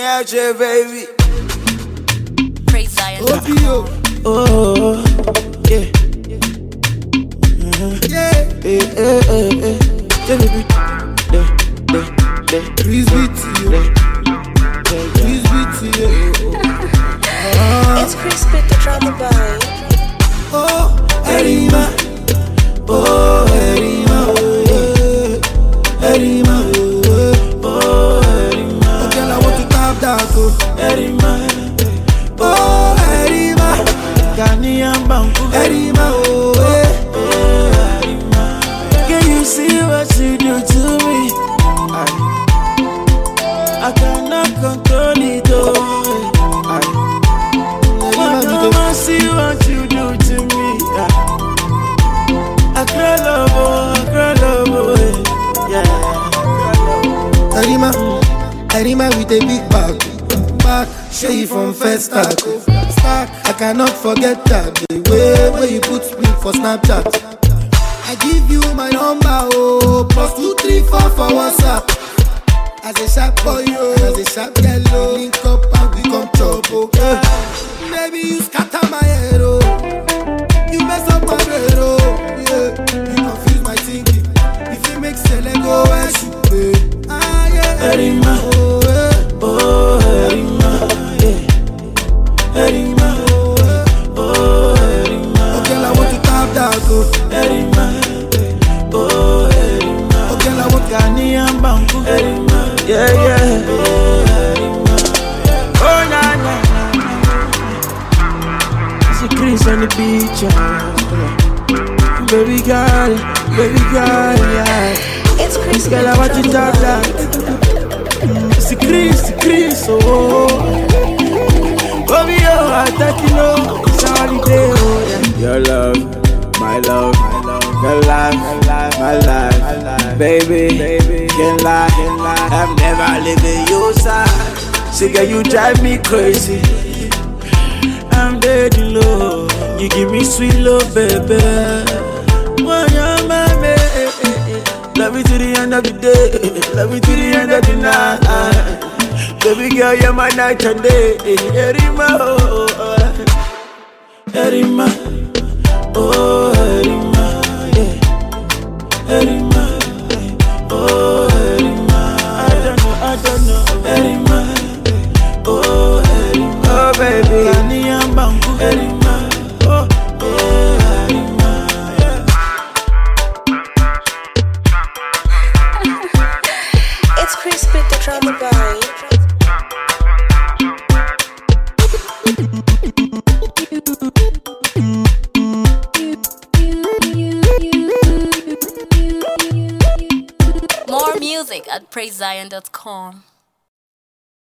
Niache, baby. Praise Zion. Oh, yeah. Please be to you. Please be to you. It's Crispy the drama boy. Oh, Erima. Oh, Erima. Erima. Oh, Erima. Oh, girl, I want to tap that. Erima. Oh, Erima. Ghanaian Banku. Erima, oh, Erima. Can you see what you do to me? I cannot control it, oh. Mama, see what you do to me. I cry love, oh, yeah. Erima with a big back. Show you from first start. I cannot forget that the way where you put me for Snapchat. I give you my number, oh, +234 for WhatsApp. As a sharp boy, oh, as a sharp yellow, link up and we come trouble. Maybe you scatter my head, oh, you mess up my brain, oh, yeah. You confuse my thinking. If you make Sele go, where should be? Ah, yeah. Erima, oh, yeah. Oh, Erima, yeah. Erima, oh, Erima. Oh, girl, I want to tap that, go. Erima, oh, Erima. Oh, girl, I want Ghanaian Banku. Erima, yeah, yeah. Oh, Erima. Oh, nah, nah, nah. It's a Chris on the beach, yeah. Baby girl, yeah. It's This Crispy girl, the I want you to drama tap that. It's a Chris, oh. Baby, oh, I thought you know it's holiday, oh, yeah. Your love, my love, your life, my life, baby, can't lie, I'm never leaving your side. See, girl, you drive me crazy. I'm dead in love, you give me sweet love, baby. When you're my baby, love me to the end of the day, love me to the end of the night. Baby girl, you're my night and day. Erima, oh, Erima, oh, Erima, yeah. Erima, oh, Erima, I don't know, Erima, oh, Erima, oh, baby, Ghanaian Banku, Erima, oh, Erima, yeah. It's Crispy the drama boy. More music at praisezion.com.